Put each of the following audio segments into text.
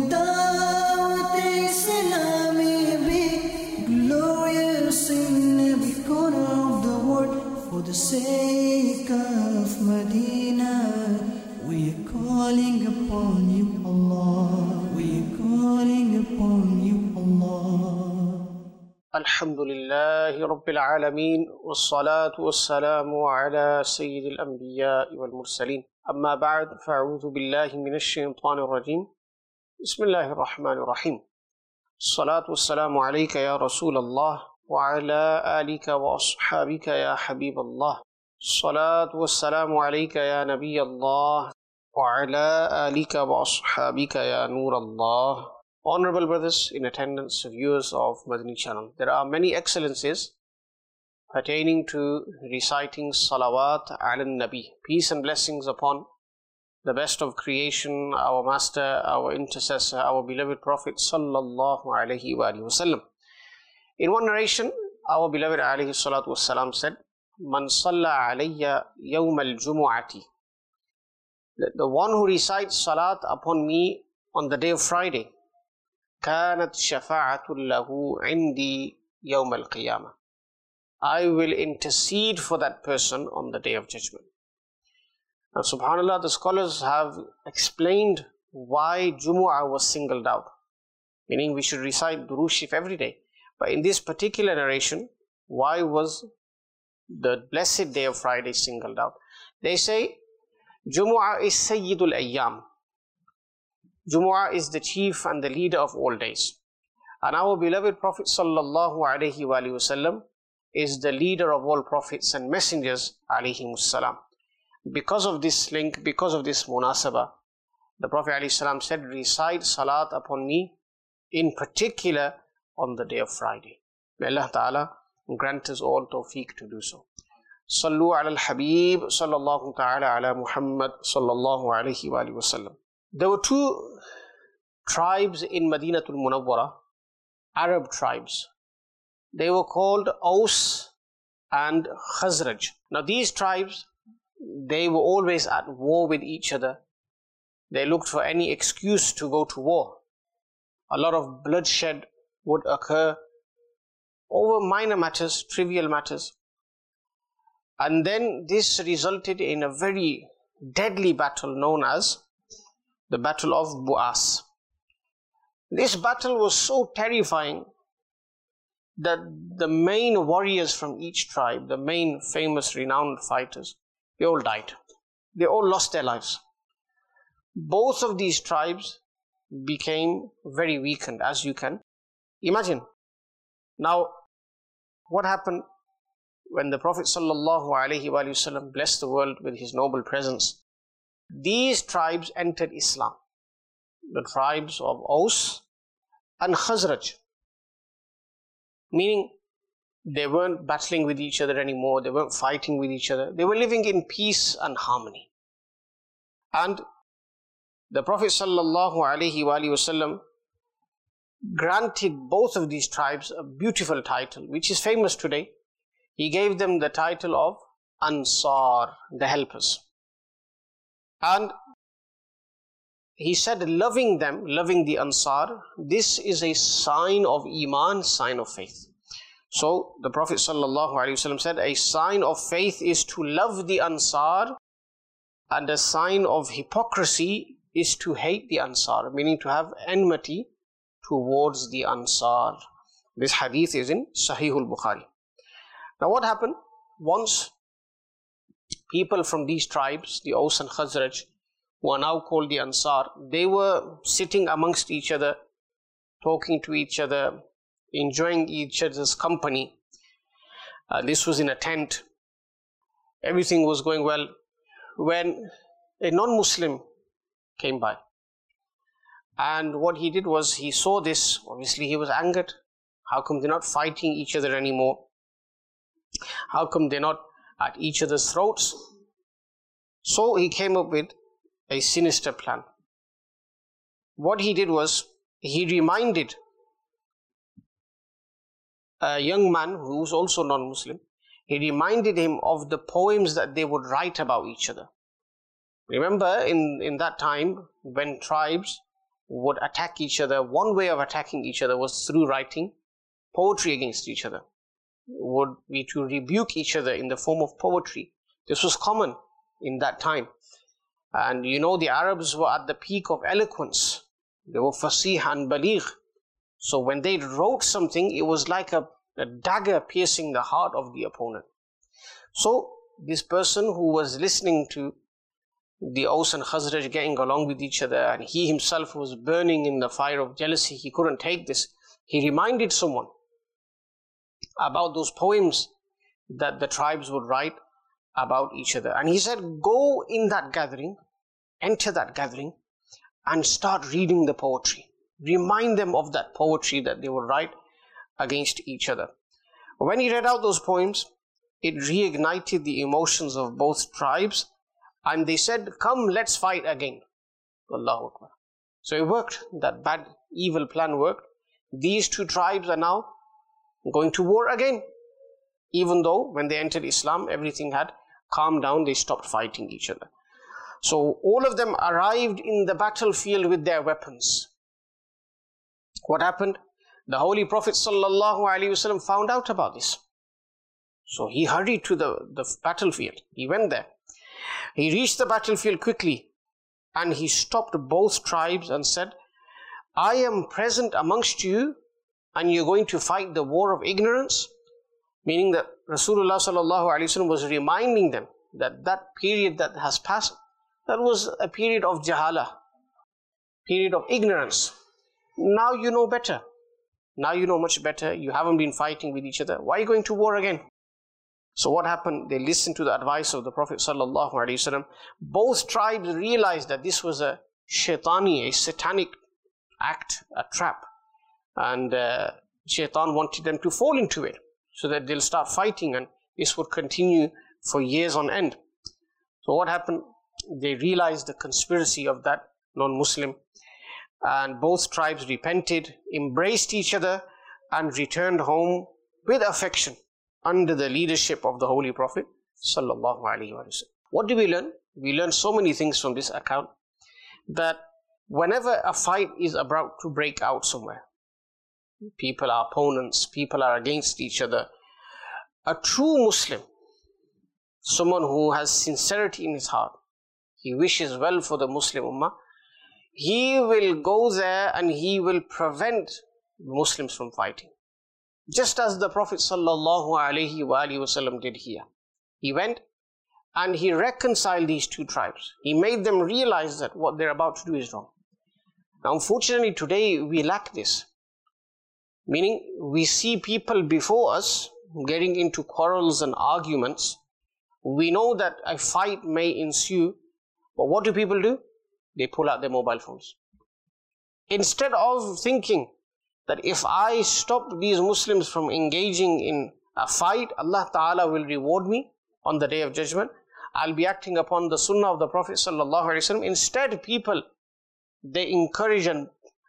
Islami be glorious in every corner of the world. For the sake of Medina, we are calling upon you, Allah. We are calling upon you, Allah. Alhamdulillahi Rabbil Alameen, wassalatu wassalamu ala Sayyidil Anbiya wal Mursaleen. Amma ba'd, fa'udhu billahi minash shaytanir rajim. Bismillahir Rahmanir Rahim. Salatu wassalamu alayka ya Rasulallah wa ala alika wa ashabika ya Habiballah. Salatu wassalamu alayka ya Nabiyallah wa ala alika wa ashabika ya Nurallah. Honorable brothers in attendance, viewers of Madani channel, there are many excellences pertaining to reciting salawat ala nabi, peace and blessings upon the best of creation, our master, our intercessor, our beloved Prophet sallallahu alaihi wasallam. In one narration, our beloved alayhi salatu wassalam said, "Man salla alayya yawm al-jumu'ati," the one who recites salat upon me on the day of Friday, كانت شفاعة له عندي يوم القيامة, I will intercede for that person on the day of judgment. Now subhanallah, the scholars have explained why Jumu'ah was singled out, meaning we should recite Durood Sharif every day. But in this particular narration, why was the blessed day of Friday singled out? They say Jumu'ah is Sayyidul Ayyam. Jumu'ah is the chief and the leader of all days. And our beloved Prophet sallallahu alaihi wasallam is the leader of all prophets and messengers alayhimus salam. Because of this link, because of this munasabah, the Prophet alayhi salam said, recite salat upon me, in particular on the day of Friday. May Allah Ta'ala grant us all tawfiq to do so. Sallu ala al-Habib sallallahu ta'ala ala Muhammad sallallahu alaihi wa sallam. There were two tribes in Madinatul Munawwara, Arab tribes. They were called Aus and Khazraj. Now these tribes, they were always at war with each other. They looked for any excuse to go to war. A lot of bloodshed would occur over minor matters, trivial matters. And then this resulted in a very deadly battle known as the Battle of Bu'as. This battle was so terrifying that the main warriors from each tribe, the main famous renowned fighters, they all died. They all lost their lives. Both of these tribes became very weakened, as you can imagine. Now, what happened when the Prophet sallallahu alaihi wasallam blessed the world with his noble presence? These tribes entered Islam, the tribes of Aus and Khazraj, meaning they weren't battling with each other anymore, they weren't fighting with each other, they were living in peace and harmony. And the Prophet sallallahu alaihi wasallam granted both of these tribes a beautiful title, which is famous today. He gave them the title of Ansar, the helpers. And he said, loving them, loving the Ansar, this is a sign of Iman, sign of faith. So the Prophet ﷺ said, a sign of faith is to love the Ansar, and a sign of hypocrisy is to hate the Ansar, meaning to have enmity towards the Ansar. This hadith is in Sahihul Bukhari. Now what happened? Once people from these tribes, the Aus and Khazraj, who are now called the Ansar, they were sitting amongst each other, talking to each other, enjoying each other's company. This was in a tent. Everything was going well, when a non-Muslim came by. And what he did was, he saw this, obviously he was angered. How come they're not fighting each other anymore? How come they're not at each other's throats? So he came up with a sinister plan. What he did was, he reminded a young man who was also non-Muslim, he reminded him of the poems that they would write about each other. Remember, in that time, when tribes would attack each other. One way of attacking each other was through writing poetry against each other. Would be to rebuke each other in the form of poetry. This was common in that time. And you know, the Arabs were at the peak of eloquence. They were fasih and baligh. So when they wrote something, it was like a dagger piercing the heart of the opponent. So this person who was listening to the Aus and Khazraj getting along with each other, and he himself was burning in the fire of jealousy, he couldn't take this. He reminded someone about those poems that the tribes would write about each other. And he said, go in that gathering, enter that gathering, and start reading the poetry. Remind them of that poetry that they would write against each other. When he read out those poems, it reignited the emotions of both tribes, and they said, come, let's fight again. Allahu Akbar. So it worked. That bad, evil plan worked. These two tribes are now going to war again. Even though when they entered Islam, everything had calmed down, they stopped fighting each other. So all of them arrived in the battlefield with their weapons. What happened? The Holy Prophet ﷺ found out about this. So he hurried to the battlefield. He went there. He reached the battlefield quickly, and he stopped both tribes and said, I am present amongst you, and you're going to fight the war of ignorance? Meaning that Rasulullah ﷺ was reminding them that that period that has passed, that was a period of jahala, period of ignorance. Now you know better. Now you know much better. You haven't been fighting with each other. Why are you going to war again? So what happened? They listened to the advice of the Prophet ﷺ. Both tribes realized that this was a shaitani, a satanic act, a trap. And shaitan wanted them to fall into it, so that they'll start fighting, and this would continue for years on end. So what happened? They realized the conspiracy of that non-Muslim, and both tribes repented, embraced each other, and returned home with affection under the leadership of the Holy Prophet sallallahu alaihi wasallam. What do we learn? We learn so many things from this account, that whenever a fight is about to break out somewhere, people are opponents, people are against each other, a true Muslim, someone who has sincerity in his heart, he wishes well for the Muslim Ummah, he will go there and he will prevent Muslims from fighting. Just as the Prophet ﷺ did here. He went and he reconciled these two tribes. He made them realize that what they're about to do is wrong. Now, unfortunately, today we lack this. Meaning, we see people before us getting into quarrels and arguments. We know that a fight may ensue, but what do people do? They pull out their mobile phones. Instead of thinking that if I stop these Muslims from engaging in a fight, Allah Ta'ala will reward me on the Day of Judgment. I'll be acting upon the Sunnah of the Prophet ﷺ. Instead, people, they encourage and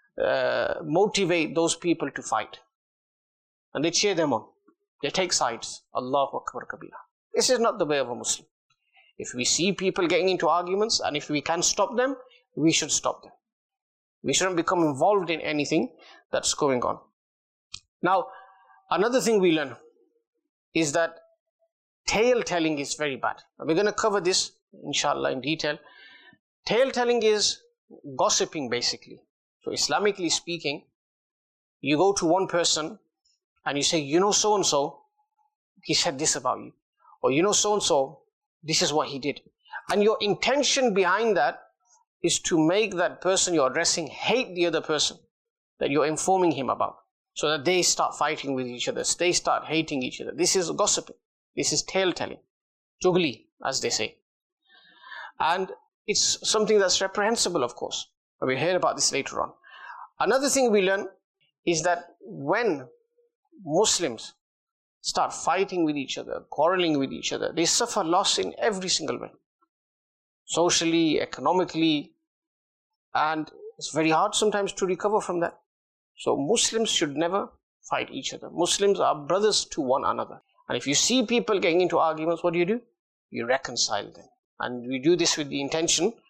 motivate those people to fight. And they cheer them on. They take sides. Allahu Akbar Kabira. This is not the way of a Muslim. If we see people getting into arguments, and if we can stop them, we should stop them. We shouldn't become involved in anything that's going on. Now, another thing we learn is that tale telling is very bad. We're going to cover this, inshallah, in detail. Tale telling is gossiping, basically. So, Islamically speaking, you go to one person and you say, you know so-and-so, he said this about you. Or you know so-and-so, this is what he did. And your intention behind that is to make that person you're addressing hate the other person that you're informing him about, so that they start fighting with each other, they start hating each other. This is gossiping. This is tale telling. Jugli, as they say. And it's something that's reprehensible, of course. We'll hear about this later on. Another thing we learn is that when Muslims start fighting with each other, quarreling with each other, they suffer loss in every single way. Socially, economically, and it's very hard sometimes to recover from that. So Muslims should never fight each other. Muslims are brothers to one another. And if you see people getting into arguments, what do? You reconcile them. And we do this with the intention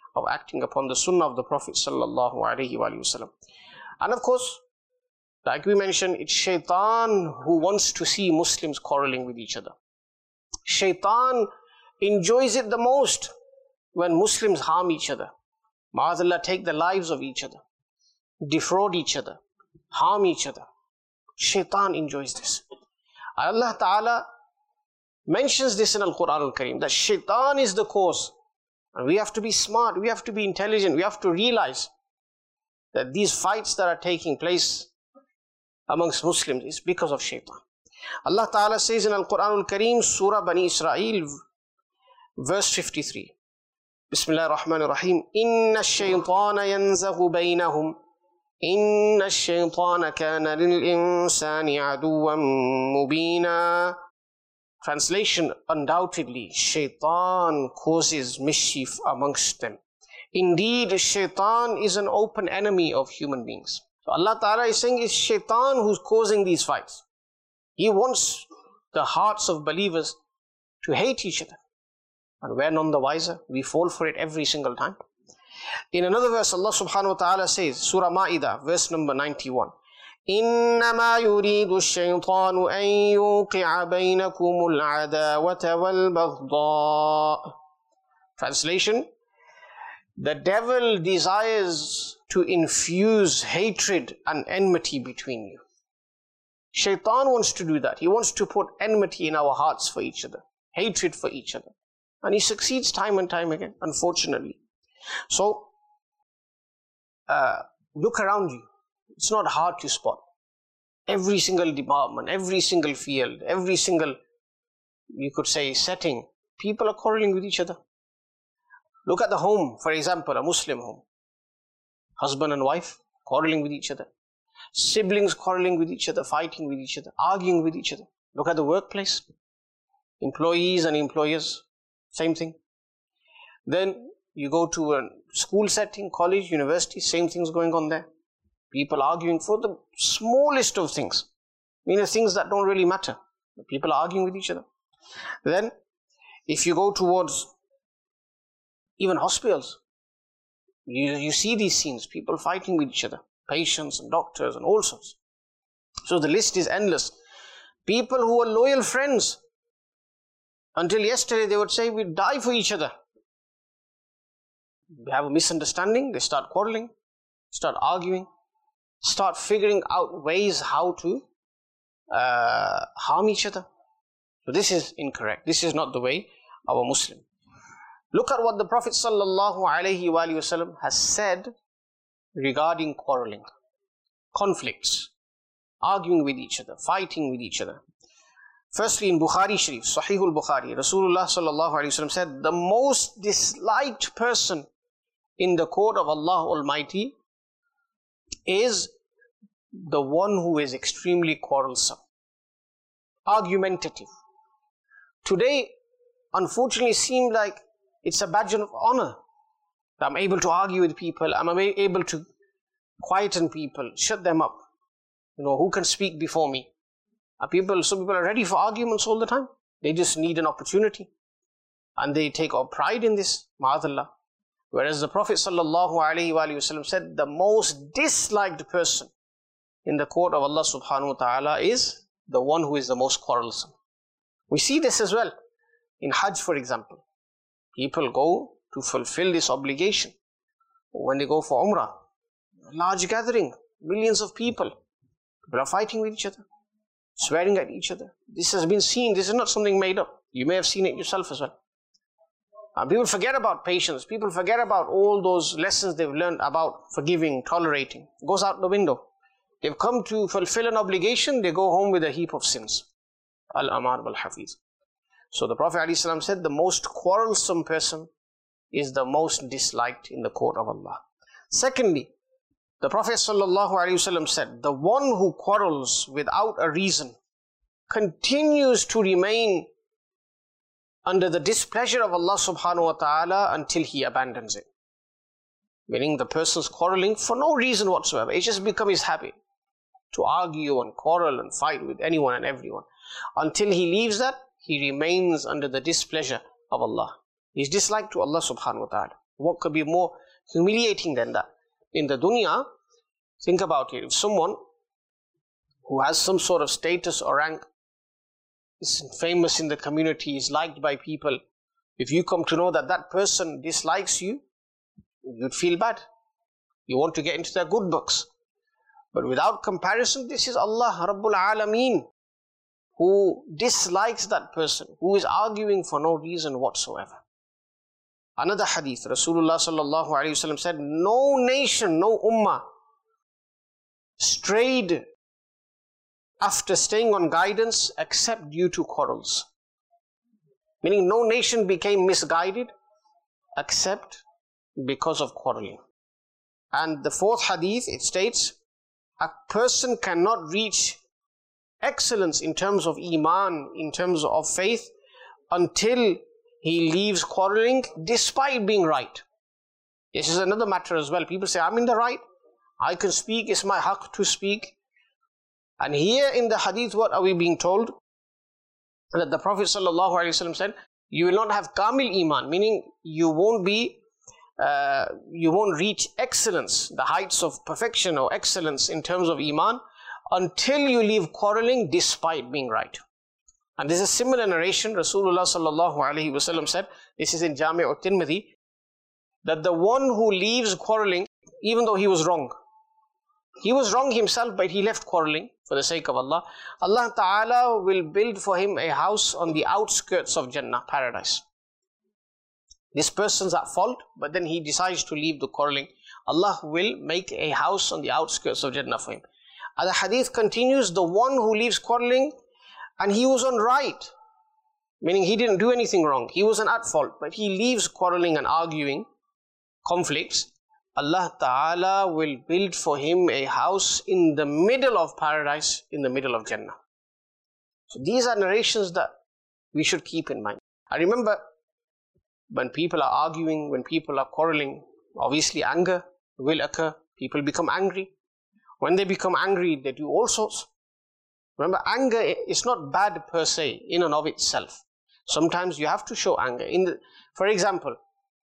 of acting upon the sunnah of the Prophet sallallahu alaihi wasallam. And of course, like we mentioned, it's shaitan who wants to see Muslims quarreling with each other. Shaitan enjoys it the most when Muslims harm each other. Ma'azallah, take the lives of each other, defraud each other, harm each other. Shaitan enjoys this. Allah Ta'ala mentions this in Al-Quran Al-Kareem, that shaitan is the cause. And we have to be smart, we have to be intelligent, we have to realize that these fights that are taking place amongst Muslims is because of shaitan. Allah Ta'ala says in Al-Quran Al-Kareem, Surah Bani Israel, verse 53. Bismillah ar-Rahman ar-Rahim. Inna ash-shaytana yanzaghu baynahum. Inna ash-shaytana kana lil-insani aduwwan mubina. Translation, undoubtedly, shaitan causes mischief amongst them. Indeed, shaitan is an open enemy of human beings. So Allah Ta'ala is saying it's shaitan who's causing these fights. He wants the hearts of believers to hate each other. And we're none the wiser. We fall for it every single time. In another verse, Allah subhanahu wa ta'ala says, Surah Ma'idah, verse number 91. إنما يريد الشيطان أن يوقع بينكم العداوة والبغضاء. Translation, the devil desires to infuse hatred and enmity between you. Shaitan wants to do that. He wants to put enmity in our hearts for each other, hatred for each other. And he succeeds time and time again, unfortunately. So, look around you. It's not hard to spot. Every single department, every single field, every single, you could say, setting, people are quarreling with each other. Look at the home, for example, a Muslim home. Husband and wife quarreling with each other. Siblings quarreling with each other, fighting with each other, arguing with each other. Look at the workplace. Employees and employers, same thing. Then you go to a school setting, college, university, same things going on there. People arguing for the smallest of things. Things that don't really matter. People are arguing with each other. Then, if you go towards even hospitals, you see these scenes, people fighting with each other, patients and doctors and all sorts. So the list is endless. People who were loyal friends, until yesterday they would say, we'd die for each other. They have a misunderstanding, they start quarreling, start arguing, start figuring out ways how to harm each other. So this is incorrect. This is not the way of a Muslim. Look at what the Prophet ﷺ has said regarding quarreling, conflicts, arguing with each other, fighting with each other. Firstly, in Bukhari Sharif, Sahihul Bukhari, Rasulullah ﷺ said, the most disliked person in the court of Allah Almighty is the one who is extremely quarrelsome, argumentative. Today, unfortunately, seems like it's a badge of honor. I'm able to argue with people, I'm able to quieten people, shut them up. Who can speak before me? Some people are ready for arguments all the time. They just need an opportunity. And they take pride in this, ma'adallah. Whereas the Prophet ﷺ said, the most disliked person in the court of Allah subhanahu wa ta'ala is the one who is the most quarrelsome. We see this as well in Hajj, for example. People go to fulfill this obligation. When they go for Umrah, large gathering, millions of people. People are fighting with each other, swearing at each other. This has been seen. This is not something made up. You may have seen it yourself as well. People forget about patience. People forget about all those lessons they've learned about forgiving, tolerating. It goes out the window. They've come to fulfill an obligation. They go home with a heap of sins. Al-Amar wal-Hafiz. So the Prophet ﷺ said, the most quarrelsome person is the most disliked in the court of Allah. Secondly, the Prophet ﷺ said, the one who quarrels without a reason continues to remain under the displeasure of Allah subhanahu wa ta'ala until he abandons it. Meaning the person's quarreling for no reason whatsoever. It's just become his habit to argue and quarrel and fight with anyone and everyone. Until he leaves that, he remains under the displeasure of Allah. He's disliked to Allah subhanahu wa ta'ala. What could be more humiliating than that? In the dunya, think about it. If someone who has some sort of status or rank is famous in the community, is liked by people, if you come to know that that person dislikes you, you'd feel bad. You want to get into their good books. But without comparison, this is Allah Rabbul Alameen who dislikes that person, who is arguing for no reason whatsoever. Another hadith, Rasulullah sallallahu alaihi wasallam said, no nation, no ummah strayed after staying on guidance except due to quarrels. Meaning no nation became misguided except because of quarreling. And the fourth hadith, it states, a person cannot reach excellence in terms of iman, in terms of faith, until he leaves quarreling despite being right. This is another matter as well. People say, I'm in the right, I can speak, it's my haqq to speak. And here in the hadith, what are we being told? That the Prophet ﷺ said, you will not have kamil iman, meaning you won't reach excellence, the heights of perfection or excellence in terms of iman, until you leave quarreling despite being right. And there's a similar narration. Rasulullah sallallahu alaihi wasallam said, this is in Jami' al-Tirmidhi, that the one who leaves quarreling, even though he was wrong himself, but he left quarreling for the sake of Allah, Allah Ta'ala will build for him a house on the outskirts of Jannah, paradise. This person's at fault, but then he decides to leave the quarreling. Allah will make a house on the outskirts of Jannah for him. And the hadith continues, the one who leaves quarreling and he was on right, meaning he didn't do anything wrong, he wasn't at fault, but he leaves quarreling and arguing, conflicts, Allah Ta'ala will build for him a house in the middle of paradise, in the middle of Jannah. So these are narrations that we should keep in mind. I remember when people are arguing, when people are quarreling, obviously anger will occur. People become angry. When they become angry, they do all sorts. Remember, anger is not bad per se, in and of itself. Sometimes you have to show anger. For example,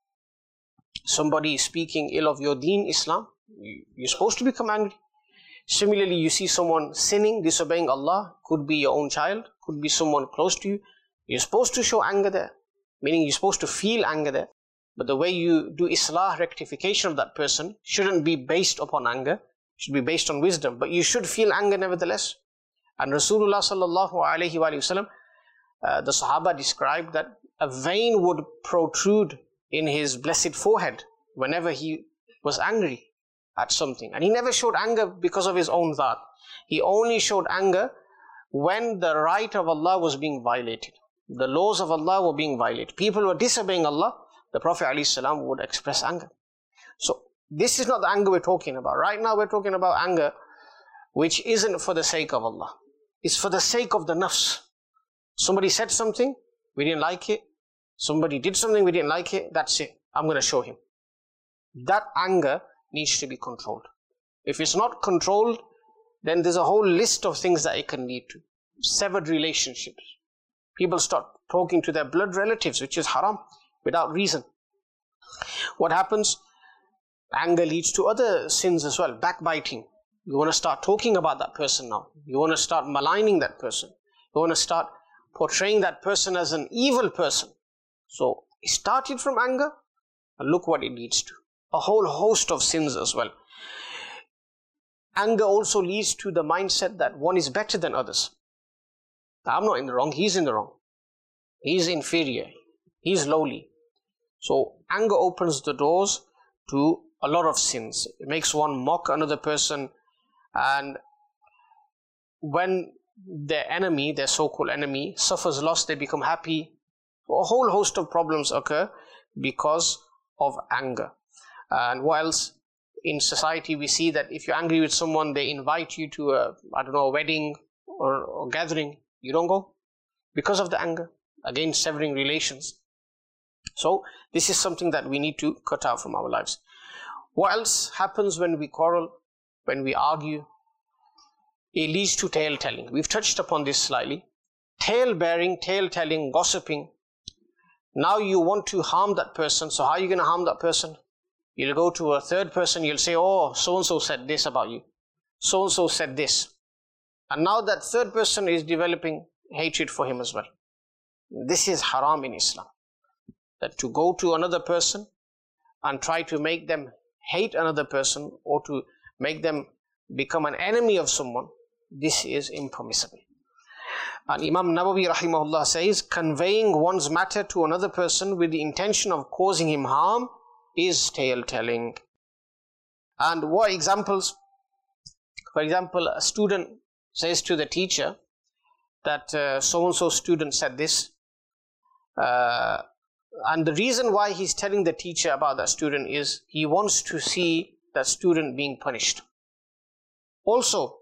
somebody is speaking ill of your deen, Islam, you're supposed to become angry. Similarly, you see someone sinning, disobeying Allah, could be your own child, could be someone close to you, you're supposed to show anger there. Meaning you're supposed to feel anger there. But the way you do islah, rectification of that person, shouldn't be based upon anger. It should be based on wisdom. But you should feel anger nevertheless. And Rasulullah sallallahu alaihi wasallam, the Sahaba described that a vein would protrude in his blessed forehead whenever he was angry at something. And he never showed anger because of his own dhat. He only showed anger when the right of Allah was being violated. The laws of Allah were being violated. People were disobeying Allah. The Prophet ﷺ would express anger. So this is not the anger we're talking about. Right now we're talking about anger which isn't for the sake of Allah. It's for the sake of the nafs. Somebody said something, we didn't like it. Somebody did something, we didn't like it. That's it. I'm going to show him. That anger needs to be controlled. If it's not controlled, then there's a whole list of things that it can lead to. Severed relationships. People start talking to their blood relatives, which is haram, without reason. What happens? Anger leads to other sins as well. Backbiting. You want to start talking about that person now. You want to start maligning that person. You want to start portraying that person as an evil person. So it started from anger, and look what it leads to. A whole host of sins as well. Anger also leads to the mindset that one is better than others. I'm not in the wrong, he's in the wrong. He's inferior, he's lowly. So anger opens the doors to a lot of sins. It makes one mock another person, and when their enemy, their so-called enemy, suffers loss, they become happy. A whole host of problems occur because of anger. And what else? In society we see that if you're angry with someone, they invite you to a wedding or gathering. You don't go because of the anger. Again, severing relations. So this is something that we need to cut out from our lives. What else happens when we quarrel, when we argue? It leads to tale telling. We've touched upon this slightly. Tale bearing, tale telling, gossiping. Now you want to harm that person. So how are you going to harm that person? You'll go to a third person, you'll say, oh, so-and-so said this about you. So-and-so said this. And now that third person is developing hatred for him as well. This is haram in Islam. That to go to another person and try to make them hate another person or to make them become an enemy of someone, this is impermissible. And Imam Nawawi rahimahullah says, conveying one's matter to another person with the intention of causing him harm is tale telling. And what examples? For example, a student says to the teacher that so-and-so student said this. And the reason why he's telling the teacher about that student is he wants to see that student being punished. Also,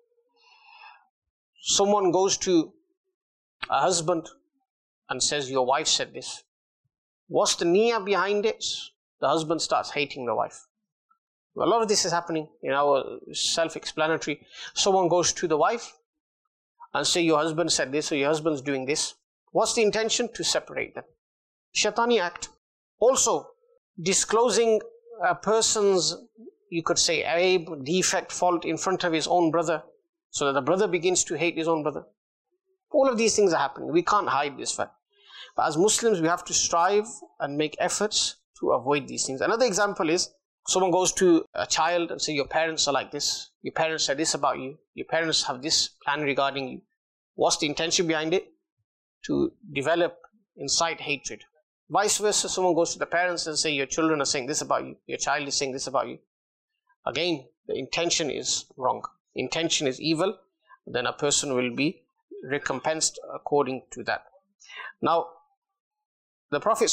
someone goes to a husband and says, your wife said this. What's the niyyah behind it? The husband starts hating the wife. A lot of this is happening in our self-explanatory. Someone goes to the wife and say, your husband said this or your husband's doing this. What's the intention? To separate them. Shaitani act. Also, disclosing a person's, you could say, aib, defect, fault in front of his own brother, so that the brother begins to hate his own brother. All of these things are happening. We can't hide this fact. But as Muslims, we have to strive and make efforts to avoid these things. Another example is, someone goes to a child and say, your parents are like this. Your parents said this about you. Your parents have this plan regarding you. What's the intention behind it? To develop, incite hatred. Vice versa, someone goes to the parents and say, your children are saying this about you. Your child is saying this about you. Again, the intention is wrong. Intention is evil. Then a person will be recompensed according to that. Now, the Prophet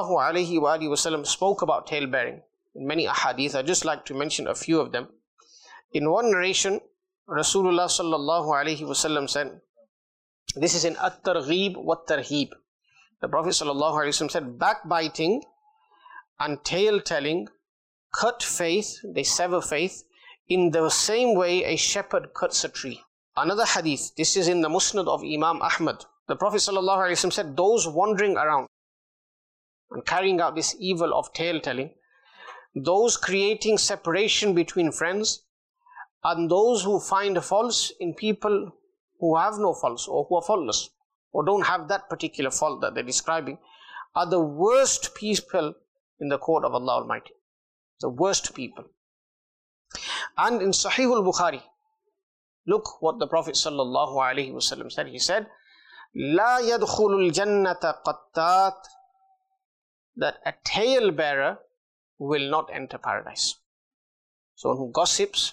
ﷺ spoke about tale-bearing in many ahadith. I'd just like to mention a few of them. In one narration, Rasulullah ﷺ said, this is in At-Targhib wa-Tarhib. The Prophet ﷺ said, backbiting and tale-telling cut faith, they sever faith, in the same way a shepherd cuts a tree. Another hadith, this is in the Musnad of Imam Ahmad. The Prophet ﷺ said, those wandering around and carrying out this evil of tale-telling, those creating separation between friends, and those who find faults in people who have no faults or who are faultless or don't have that particular fault that they're describing, are the worst people in the court of Allah Almighty. The worst people. And in Sahih al-Bukhari, look what the Prophet ﷺ said. He said, لا يدخل الجنة قطات, that a tale-bearer will not enter paradise. So who gossips,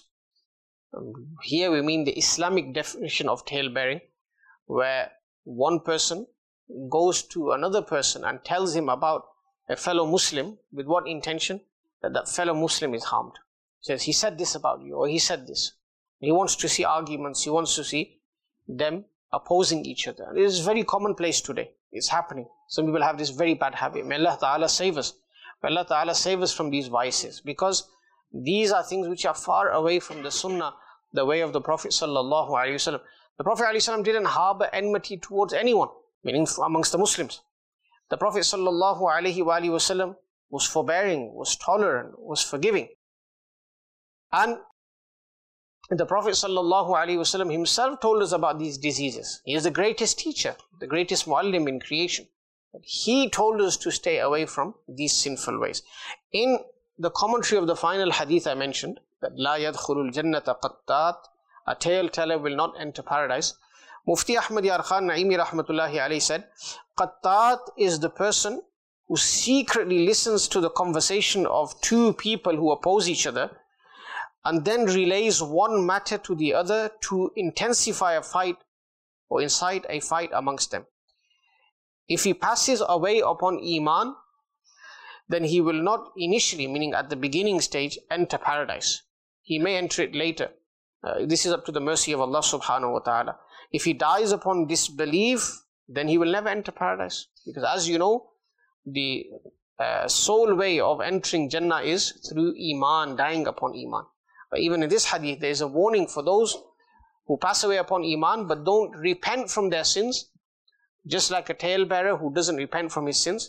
here we mean the Islamic definition of tale-bearing, where one person goes to another person and tells him about a fellow Muslim with what intention? That that fellow Muslim is harmed. Says, he said this about you, or he said this. He wants to see arguments, he wants to see them opposing each other. It is very commonplace today. It's happening. Some people have this very bad habit. May Allah Ta'ala save us. May Allah Ta'ala save us from these vices. Because these are things which are far away from the Sunnah, the way of the Prophet Sallallahu Alaihi Wasallam. The Prophet Alaihi Wasallam didn't harbor enmity towards anyone, meaning amongst the Muslims. The Prophet Sallallahu Alaihi Wasallam was forbearing, was tolerant, was forgiving. And the Prophet ﷺ himself told us about these diseases. He is the greatest teacher, the greatest muallim in creation. He told us to stay away from these sinful ways. In the commentary of the final hadith I mentioned, that لا يدخل الجنة قطات, a tale-teller will not enter paradise. Mufti Ahmad Yar Khan Naimi Rahmatullahi alayhi said, Qattat is the person who secretly listens to the conversation of two people who oppose each other, and then relays one matter to the other to intensify a fight or incite a fight amongst them. If he passes away upon Iman, then he will not initially, meaning at the beginning stage, enter paradise. He may enter it later. This is up to the mercy of Allah subhanahu wa ta'ala. If he dies upon disbelief, then he will never enter paradise. Because as you know, the sole way of entering Jannah is through Iman, dying upon Iman. But even in this hadith, there is a warning for those who pass away upon Iman but don't repent from their sins. Just like a talebearer who doesn't repent from his sins,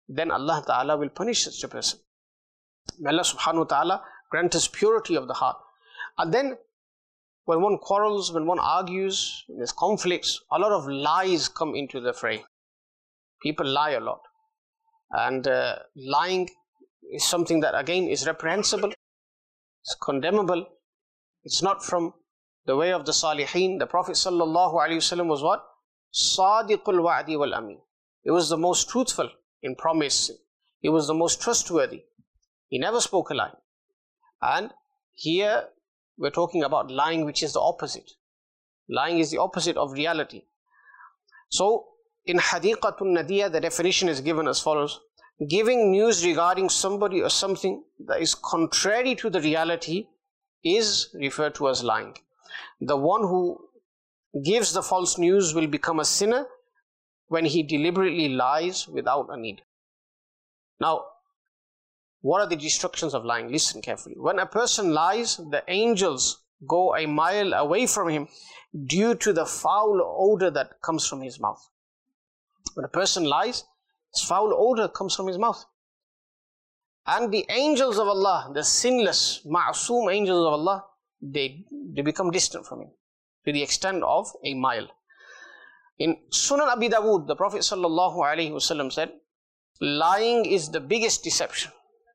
then Allah Ta'ala will punish such a person. May Allah subhanahu wa ta'ala grant us purity of the heart. And then when one quarrels, when one argues, when there's conflicts, a lot of lies come into the fray. People lie a lot. And lying is something that again is reprehensible, it's condemnable. It's not from the way of the Salihin. The Prophet sallallahu alaihi wasallam was what? Sadiqul wa'di wal amin. He was the most truthful in promise. He was the most trustworthy. He never spoke a lie. And here we're talking about lying, which is the opposite. Lying is the opposite of reality. So in Hadiqatun Nadiyah, the definition is given as follows: giving news regarding somebody or something that is contrary to the reality is referred to as lying. The one who gives the false news will become a sinner when he deliberately lies without a need. Now, what are the destructions of lying? Listen carefully. When a person lies, the angels go a mile away from him due to the foul odor that comes from his mouth. When a person lies, this foul odor comes from his mouth. And the angels of Allah, the sinless, ma'soom angels of Allah, they become distant from him to the extent of a mile. In Sunan Abi Dawood, the Prophet sallallahu alaihi wasallam said, lying is the biggest deception.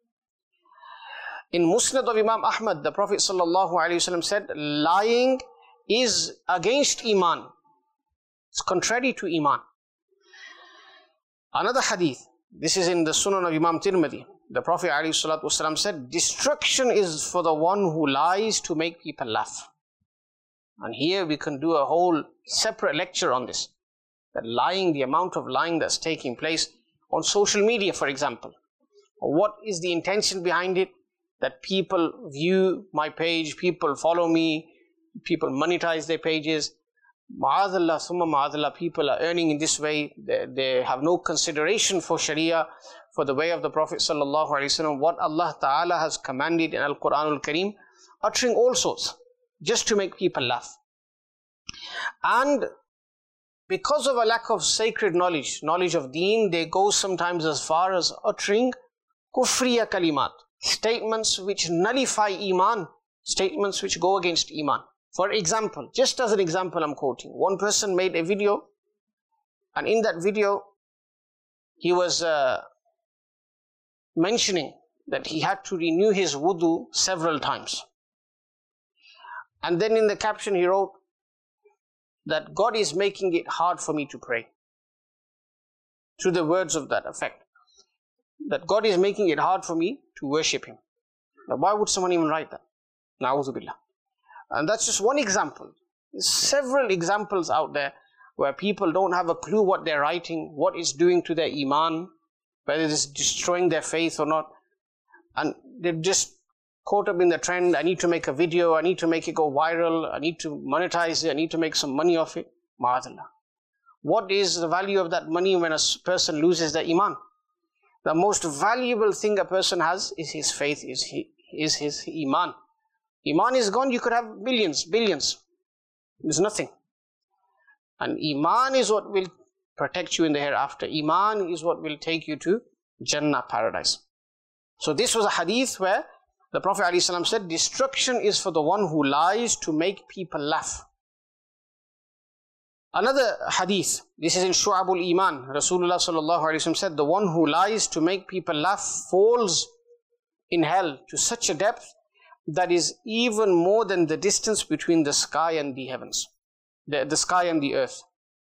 In Musnad of Imam Ahmad, the Prophet sallallahu alaihi wasallam said, lying is against Iman. It's contrary to Iman. Another hadith, this is in the Sunan of Imam Tirmidhi. The Prophet ﷺ said, destruction is for the one who lies to make people laugh. And here we can do a whole separate lecture on this. That lying, the amount of lying that's taking place on social media, for example. What is the intention behind it? That people view my page, people follow me, people monetize their pages. Ma'adallah, summa ma'adallah, people are earning in this way. They have no consideration for Sharia, for the way of the Prophet sallallahu alaihi wasallam, what Allah Ta'ala has commanded in Al-Quran Al-Kareem, uttering all sorts, just to make people laugh. And because of a lack of sacred knowledge, knowledge of deen, they go sometimes as far as uttering kufriya kalimat, statements which nullify Iman, statements which go against Iman. For example, just as an example I'm quoting, one person made a video, and in that video he was mentioning that he had to renew his wudu several times. And then in the caption he wrote that God is making it hard for me to pray. To the words of that effect. That God is making it hard for me to worship Him. Now why would someone even write that? Na'udhu billah. And that's just one example. There's several examples out there where people don't have a clue what they're writing, what it's doing to their Iman, whether it's destroying their faith or not. And they're just caught up in the trend. I need to make a video, I need to make it go viral, I need to monetize it, I need to make some money off it. Ma'adallah. What is the value of that money when a person loses their Iman? The most valuable thing a person has is his faith, is his Iman. Iman is gone, you could have millions, billions. There's nothing. And Iman is what will protect you in the hereafter. Iman is what will take you to Jannah, paradise. So this was a hadith where the Prophet ﷺ said, destruction is for the one who lies to make people laugh. Another hadith, this is in Shu'abul Iman. Rasulullah ﷺ said, the one who lies to make people laugh falls in hell to such a depth that is even more than the distance between the sky and the heavens, the sky and the earth.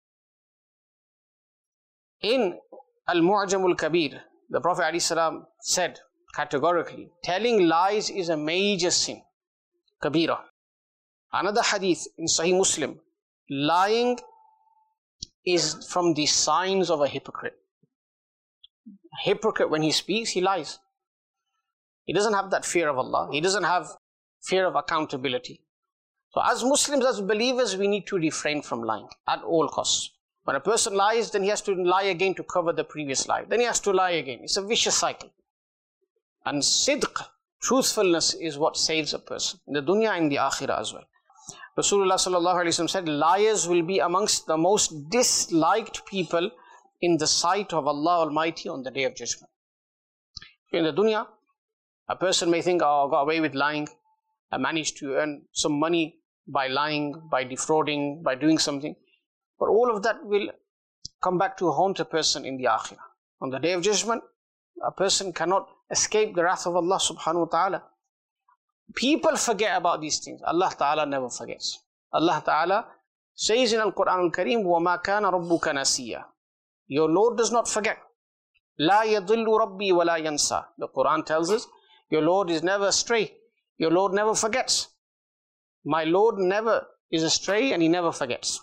In Al-Mu'jam Al-Kabir, the Prophet ﷺ said categorically, telling lies is a major sin, kabira. Another hadith in Sahih Muslim, lying is from the signs of a hypocrite. A hypocrite, when he speaks, he lies. He doesn't have that fear of Allah. He doesn't have fear of accountability. So as Muslims, as believers, we need to refrain from lying at all costs. When a person lies, then he has to lie again to cover the previous lie. Then he has to lie again. It's a vicious cycle. And sidq, truthfulness, is what saves a person in the dunya and the akhirah as well. Rasulullah sallallahu alaihi wasallam said, liars will be amongst the most disliked people in the sight of Allah Almighty on the Day of Judgment. In the dunya, a person may think, oh, I got away with lying. I managed to earn some money by lying, by defrauding, by doing something. But all of that will come back to haunt a person in the Akhirah. On the Day of Judgment, a person cannot escape the wrath of Allah subhanahu wa ta'ala. People forget about these things. Allah ta'ala never forgets. Allah ta'ala says in Al-Quran Al-Kareem, وَمَا كَانَ رَبُّكَ نَسِيًّا. Your Lord does not forget. لَا يَضِلُّ رَبِّي وَلَا يَنْسَى. The Quran tells us, your Lord is never astray. Your Lord never forgets. My Lord never is astray and He never forgets.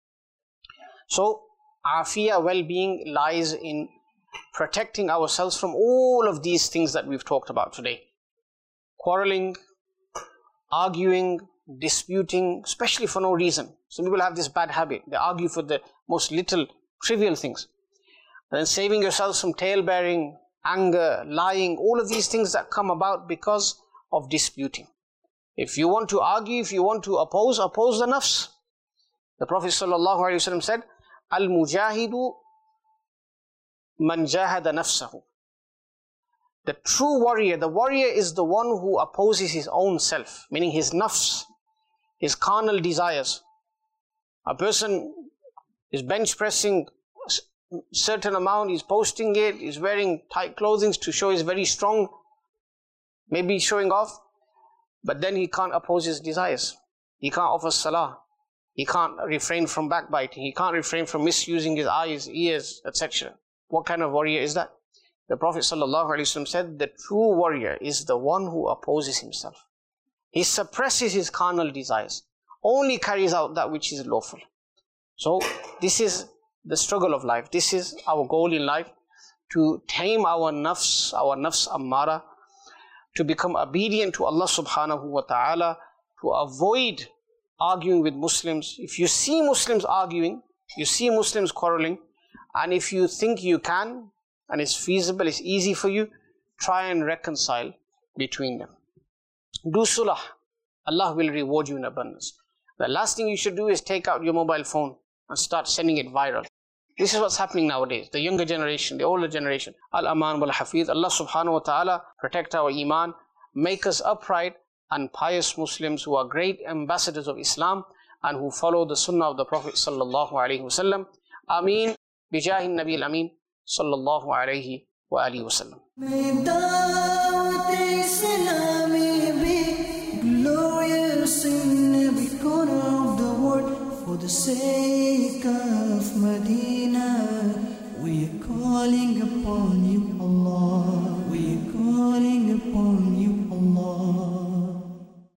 So, afiyah, well-being, lies in protecting ourselves from all of these things that we've talked about today. Quarreling, arguing, disputing, especially for no reason. Some people have this bad habit. They argue for the most little, trivial things. And then saving yourselves from tale-bearing, anger, lying, all of these things that come about because of disputing. If you want to argue, if you want to oppose the nafs. The Prophet ﷺ said, Al-mujahidu man jahada nafsahu. The true warrior, the warrior is the one who opposes his own self, meaning his nafs, his carnal desires. A person is bench pressing a certain amount, he's posting it, he's wearing tight clothing to show he's very strong, maybe showing off, but then he can't oppose his desires. He can't offer salah. He can't refrain from backbiting. He can't refrain from misusing his eyes, ears, etc. What kind of warrior is that? The Prophet ﷺ said, the true warrior is the one who opposes himself. He suppresses his carnal desires, only carries out that which is lawful. So this is the struggle of life. This is our goal in life, to tame our nafs ammara, to become obedient to Allah subhanahu wa ta'ala, to avoid arguing with Muslims. If you see Muslims arguing, you see Muslims quarreling, and if you think you can, and it's feasible, it's easy for you, try and reconcile between them. Do sulah. Allah will reward you in abundance. The last thing you should do is take out your mobile phone and start sending it viral. This is what's happening nowadays. The younger generation, the older generation. Al-Aman wal-Hafiz. Allah subhanahu wa ta'ala protect our iman, make us upright and pious Muslims who are great ambassadors of Islam and who follow the sunnah of the Prophet sallallahu alaihi wasallam. Ameen. Bijahi Nabi al-Amin sallallahu alaihi wa alihi wasallam. May Dawat Islami be glorious in every corner of the world. For the sake of Medina, we are calling upon you, Allah.